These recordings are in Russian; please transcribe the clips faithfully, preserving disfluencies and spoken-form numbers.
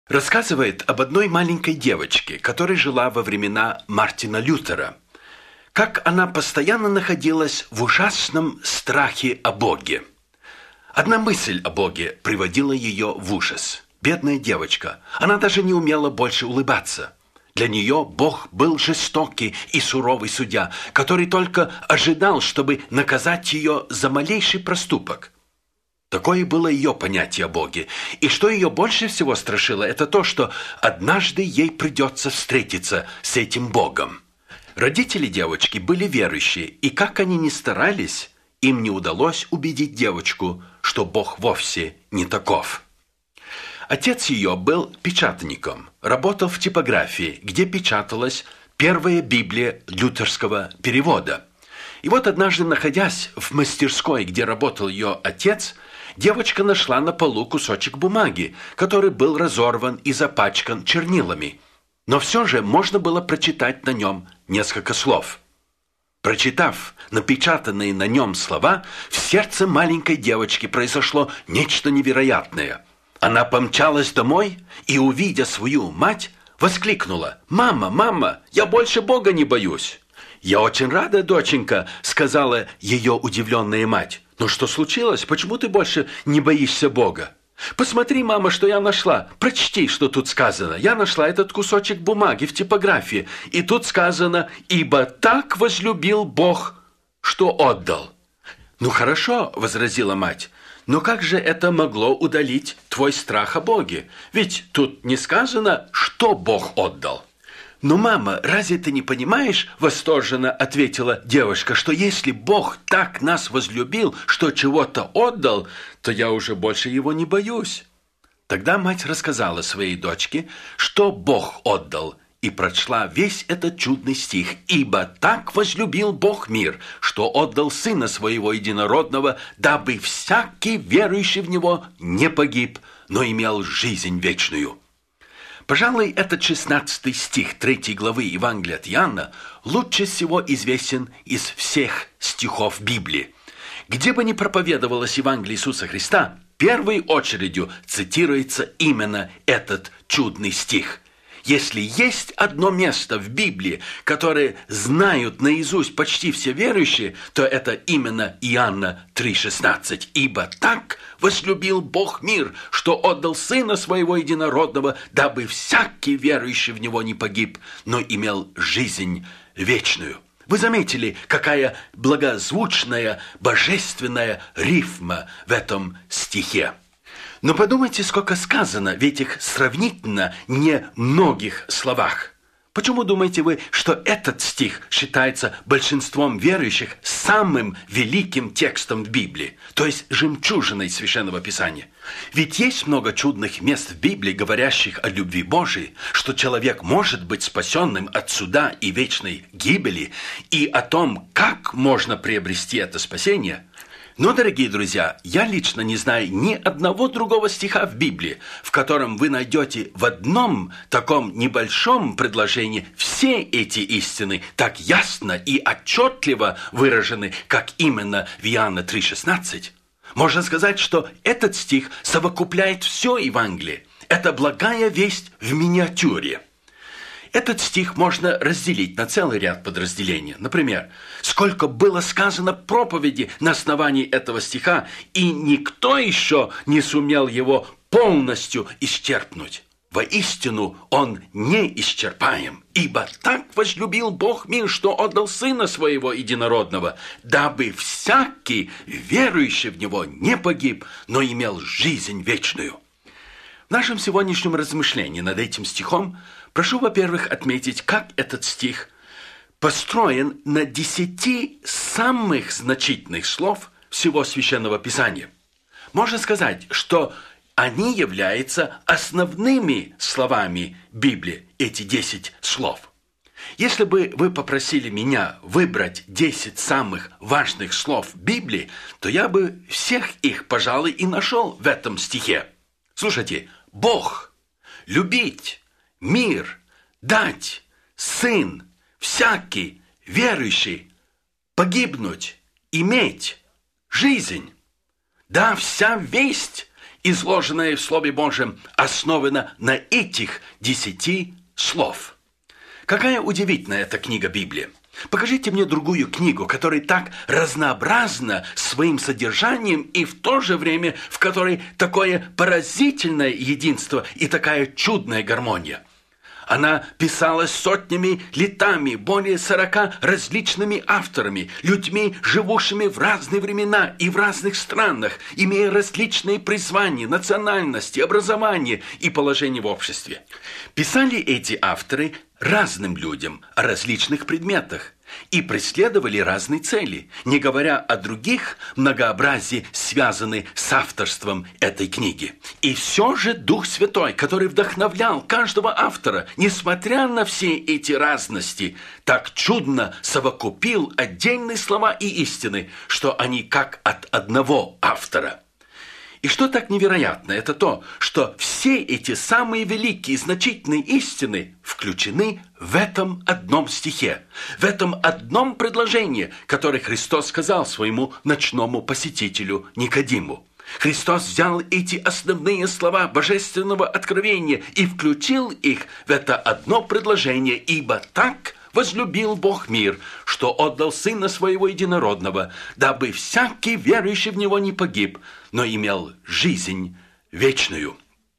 Рассказывает об одной маленькой девочке, которая жила во времена Мартина Лютера. Как она постоянно находилась в ужасном страхе о Боге. Одна мысль о Боге приводила ее в ужас. Бедная девочка, она даже не умела больше улыбаться. Для нее Бог был жестокий и суровый судья, который только ожидал, чтобы наказать ее за малейший проступок. Такое было ее понятие о Боге. И что ее больше всего страшило, это то, что однажды ей придется встретиться с этим Богом. Родители девочки были верующие, и как они ни старались, им не удалось убедить девочку, что Бог вовсе не таков. Отец ее был печатником, работал в типографии, где печаталась первая Библия лютерского перевода. И вот однажды, находясь в мастерской, где работал ее отец, девочка нашла на полу кусочек бумаги, который был разорван и запачкан чернилами. Но все же можно было прочитать на нем несколько слов. Прочитав напечатанные на нем слова, в сердце маленькой девочки произошло нечто невероятное. Она помчалась домой и, увидя свою мать, воскликнула: «Мама, мама, я больше Бога не боюсь!» «Я очень рада, доченька», — сказала ее удивленная мать. «Но что случилось? Почему ты больше не боишься Бога?» «Посмотри, мама, что я нашла. Прочти, что тут сказано. Я нашла этот кусочек бумаги в типографии. И тут сказано: «Ибо так возлюбил Бог, что отдал». «Ну хорошо», — возразила мать. «Но как же это могло удалить твой страх о Боге? Ведь тут не сказано, что Бог отдал». «Но, мама, разве ты не понимаешь, — восторженно ответила девушка, — что если Бог так нас возлюбил, что чего-то отдал, то я уже больше его не боюсь». Тогда мать рассказала своей дочке, что Бог отдал, и прочла весь этот чудный стих: «Ибо так возлюбил Бог мир, что отдал Сына Своего Единородного, дабы всякий верующий в Него не погиб, но имел жизнь вечную». Пожалуй, этот шестнадцатый стих третьей главы Евангелия от Иоанна лучше всего известен из всех стихов Библии. Где бы ни проповедовалось Евангелие Иисуса Христа, первой очередью цитируется именно этот чудный стих. Если есть одно место в Библии, которое знают наизусть почти все верующие, то это именно Иоанна три шестнадцать. «Ибо так возлюбил Бог мир, что отдал Сына Своего Единородного, дабы всякий верующий в Него не погиб, но имел жизнь вечную». Вы заметили, какая благозвучная, божественная рифма в этом стихе? Но подумайте, сколько сказано в этих сравнительно немногих словах. Почему думаете вы, что этот стих считается большинством верующих самым великим текстом в Библии, то есть жемчужиной Священного Писания? Ведь есть много чудных мест в Библии, говорящих о любви Божией, что человек может быть спасенным от суда и вечной гибели, и о том, как можно приобрести это спасение. Но, дорогие друзья, я лично не знаю ни одного другого стиха в Библии, в котором вы найдете в одном таком небольшом предложении все эти истины так ясно и отчетливо выражены, как именно в Иоанна три шестнадцать. Можно сказать, что этот стих совокупляет все Евангелие. Это благая весть в миниатюре. Этот стих можно разделить на целый ряд подразделений. Например, сколько было сказано проповеди на основании этого стиха, и никто еще не сумел его полностью исчерпнуть. Воистину, он неисчерпаем, ибо так возлюбил Бог мир, что отдал Сына Своего Единородного, дабы всякий, верующий в Него, не погиб, но имел жизнь вечную. В нашем сегодняшнем размышлении над этим стихом прошу, во-первых, отметить, как этот стих построен на десяти самых значительных слов всего Священного Писания. Можно сказать, что они являются основными словами Библии, эти десять слов. Если бы вы попросили меня выбрать десять самых важных слов Библии, то я бы всех их, пожалуй, и нашел в этом стихе. Слушайте: Бог, любить, мир, дать, сын, всякий, верующий, погибнуть, иметь, жизнь. Да, вся весть изложенное в Слове Божьем, основано на этих десяти слов. Какая удивительная эта книга Библия. Покажите мне другую книгу, которая так разнообразна своим содержанием и в то же время в которой такое поразительное единство и такая чудная гармония. Она писалась сотнями летами, более сорока различными авторами, людьми, живущими в разные времена и в разных странах, имея различные призвания, национальности, образование и положение в обществе. Писали эти авторы разным людям о различных предметах и преследовали разные цели, не говоря о других многообразии, связанных с авторством этой книги. И все же Дух Святой, который вдохновлял каждого автора, несмотря на все эти разности, так чудно совокупил отдельные слова и истины, что они как от одного автора. И что так невероятно, это то, что все эти самые великие и значительные истины включены в этом одном стихе, в этом одном предложении, которое Христос сказал своему ночному посетителю Никодиму. Христос взял эти основные слова божественного откровения и включил их в это одно предложение, ибо так возлюбил Бог мир, что отдал Сына Своего Единородного, дабы всякий верующий в Него не погиб, но имел жизнь вечную.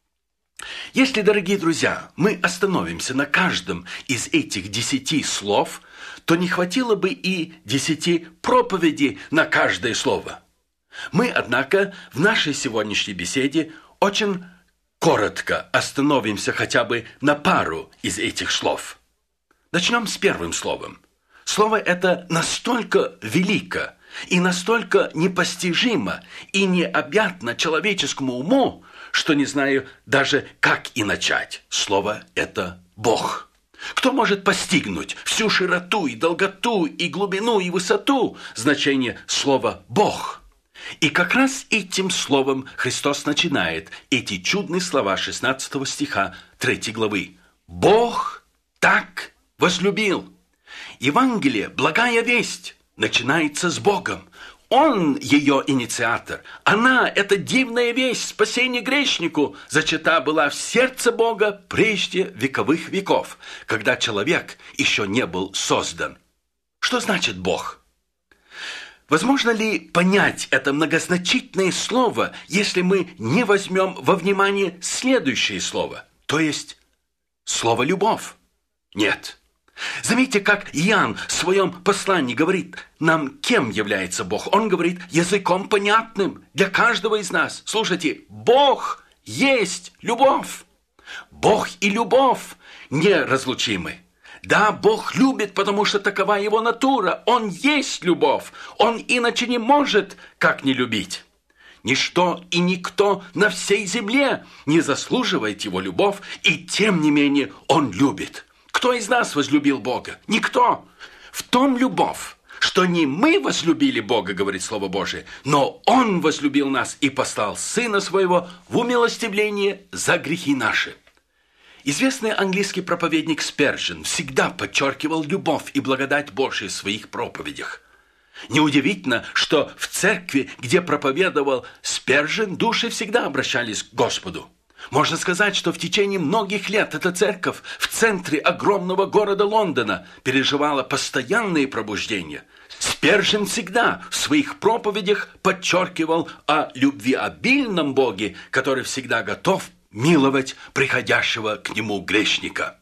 Если, дорогие друзья, мы остановимся на каждом из этих десяти слов, то не хватило бы и десяти проповедей на каждое слово. Мы, однако, в нашей сегодняшней беседе очень коротко остановимся хотя бы на пару из этих слов. Начнем с первым словом. Слово это настолько велико и настолько непостижимо и необъятно человеческому уму, что не знаю даже, как и начать. Слово это «Бог». Кто может постигнуть всю широту и долготу и глубину и высоту значения слова «Бог»? И как раз этим словом Христос начинает эти чудные слова шестнадцатого стиха третьей главы. «Бог так возлюбил». Евангелие, благая весть, начинается с Богом. Он ее инициатор. Она, эта дивная весть, спасение грешнику, зачата была в сердце Бога прежде вековых веков, когда человек еще не был создан. Что значит Бог? Возможно ли понять это многозначительное слово, если мы не возьмем во внимание следующее слово, то есть слово «любовь»? Нет. Заметьте, как Иоанн в своем послании говорит нам, кем является Бог. Он говорит языком понятным для каждого из нас. Слушайте, Бог есть любовь. Бог и любовь неразлучимы. Да, Бог любит, потому что такова его натура. Он есть любовь. Он иначе не может, как не любить. Ничто и никто на всей земле не заслуживает его любовь, и тем не менее он любит. Кто из нас возлюбил Бога? Никто. В том любовь, что не мы возлюбили Бога, говорит Слово Божие, но Он возлюбил нас и послал Сына Своего в умилостивление за грехи наши. Известный английский проповедник Спержен всегда подчеркивал любовь и благодать Божию в своих проповедях. Неудивительно, что в церкви, где проповедовал Спержен, души всегда обращались к Господу. Можно сказать, что в течение многих лет эта церковь в центре огромного города Лондона переживала постоянные пробуждения. Спержен всегда в своих проповедях подчеркивал о любвеобильном Боге, который всегда готов миловать приходящего к нему грешника.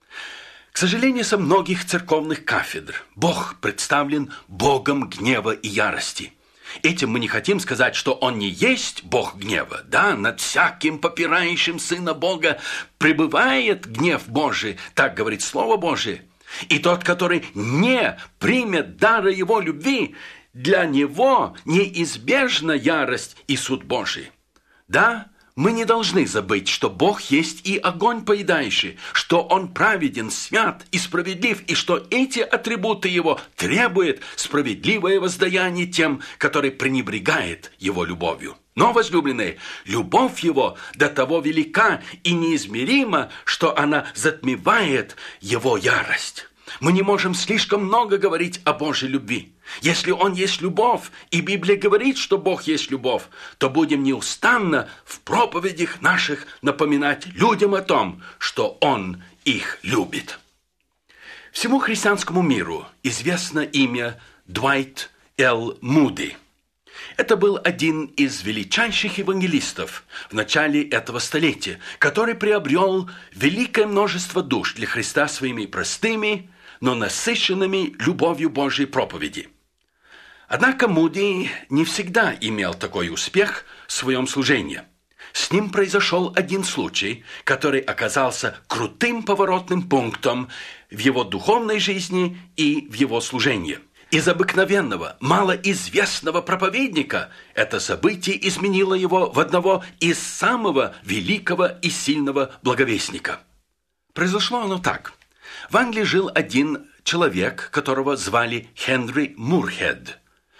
К сожалению, со многих церковных кафедр Бог представлен Богом гнева и ярости. Этим мы не хотим сказать, что Он не есть Бог гнева. Да, над всяким попирающим Сына Бога пребывает гнев Божий, так говорит Слово Божие. И тот, который не примет дара Его любви, для него неизбежна ярость и суд Божий. Да, мы не должны забыть, что Бог есть и огонь поедающий, что Он праведен, свят и справедлив, и что эти атрибуты Его требуют справедливое воздаяние тем, которые пренебрегают Его любовью. Но, возлюбленные, любовь Его до того велика и неизмерима, что она затмевает Его ярость. Мы не можем слишком много говорить о Божьей любви. Если Он есть любовь, и Библия говорит, что Бог есть любовь, то будем неустанно в проповедях наших напоминать людям о том, что Он их любит. Всему христианскому миру известно имя Дуайт Л. Муди. Это был один из величайших евангелистов в начале этого столетия, который приобрел великое множество душ для Христа своими простыми, но насыщенными любовью Божьей проповеди. Однако Муди не всегда имел такой успех в своем служении. С ним произошел один случай, который оказался крутым поворотным пунктом в его духовной жизни и в его служении. Из обыкновенного, малоизвестного проповедника это событие изменило его в одного из самого великого и сильного благовестника. Произошло оно так. В Англии жил один человек, которого звали Хенри Мурхед.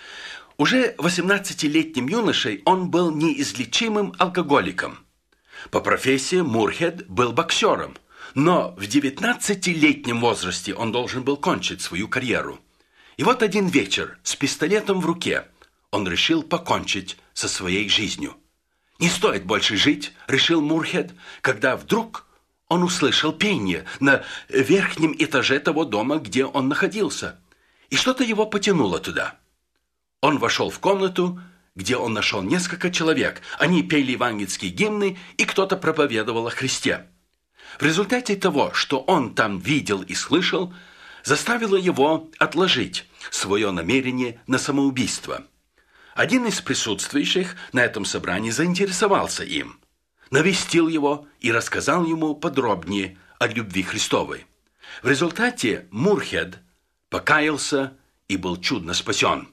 Уже восемнадцатилетним юношей он был неизлечимым алкоголиком. По профессии Мурхед был боксером, но в девятнадцатилетнем возрасте он должен был кончить свою карьеру. И вот один вечер с пистолетом в руке он решил покончить со своей жизнью. Не стоит больше жить, решил Мурхед, когда вдруг он услышал пение на верхнем этаже того дома, где он находился. И что-то его потянуло туда. Он вошел в комнату, где он нашел несколько человек. Они пели евангельские гимны, и кто-то проповедовал о Христе. В результате того, что он там видел и слышал, заставило его отложить свое намерение на самоубийство. Один из присутствующих на этом собрании заинтересовался им, навестил его и рассказал ему подробнее о любви Христовой. В результате Мурхед покаялся и был чудно спасен.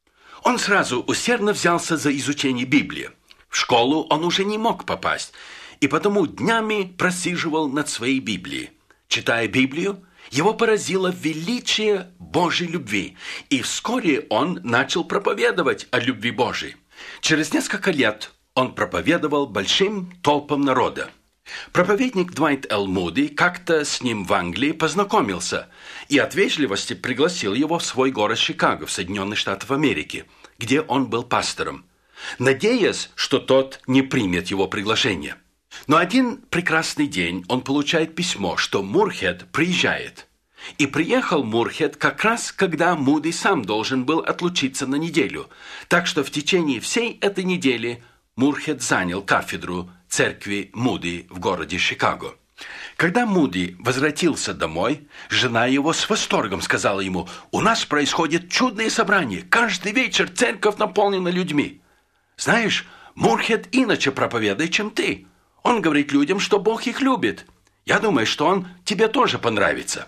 Он сразу усердно взялся за изучение Библии. В школу он уже не мог попасть, и потому днями просиживал над своей Библией. Читая Библию, его поразило величие Божьей любви, и вскоре он начал проповедовать о любви Божьей. Через несколько лет он проповедовал большим толпам народа. Проповедник Дуайт Л. Муди как-то с ним в Англии познакомился и от вежливости пригласил его в свой город Чикаго в Соединенных Штатах Америки, где он был пастором, надеясь, что тот не примет его приглашение. Но один прекрасный день он получает письмо, что Мурхед приезжает. И приехал Мурхед как раз, когда Муди сам должен был отлучиться на неделю. Так что в течение всей этой недели Мурхед занял кафедру церкви Муди в городе Чикаго. Когда Муди возвратился домой, жена его с восторгом сказала ему: «У нас происходит чудное собрание. Каждый вечер церковь наполнена людьми. Знаешь, Мурхед иначе проповедует, чем ты. Он говорит людям, что Бог их любит. Я думаю, что он тебе тоже понравится».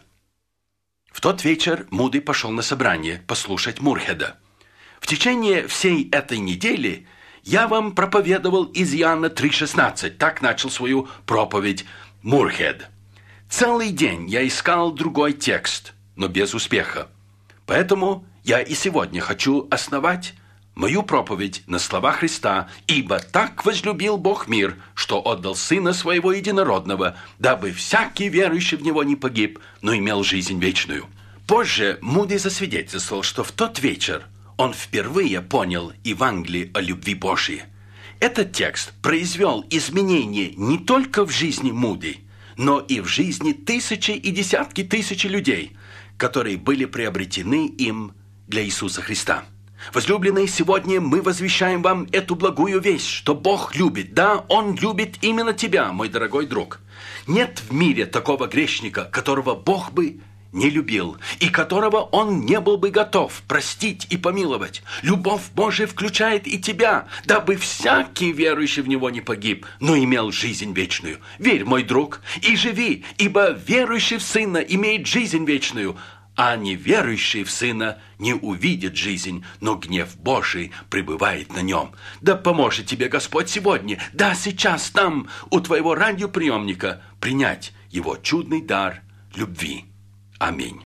В тот вечер Муди пошел на собрание послушать Мурхеда. В течение всей этой недели я вам проповедовал из Иоанна три шестнадцать. Так начал свою проповедь Мурхед. Целый день я искал другой текст, но без успеха. Поэтому я и сегодня хочу основать мою проповедь на слова Христа: «Ибо так возлюбил Бог мир, что отдал Сына Своего Единородного, дабы всякий верующий в Него не погиб, но имел жизнь вечную». Позже Муди засвидетельствовал, что в тот вечер он впервые понял Евангелие о любви Божьей. Этот текст произвел изменения не только в жизни Муди, но и в жизни тысячи и десятки тысяч людей, которые были приобретены им для Иисуса Христа. Возлюбленные, сегодня мы возвещаем вам эту благую весть, что Бог любит. Да, Он любит именно тебя, мой дорогой друг. Нет в мире такого грешника, которого Бог бы не любил, и которого Он не был бы готов простить и помиловать. Любовь Божия включает и тебя, дабы всякий верующий в Него не погиб, но имел жизнь вечную. Верь, мой друг, и живи, ибо верующий в Сына имеет жизнь вечную, а неверующий в Сына не увидит жизнь, но гнев Божий пребывает на нем. Да поможет тебе Господь сегодня, да сейчас там, у твоего радиоприемника, принять Его чудный дар любви. Аминь.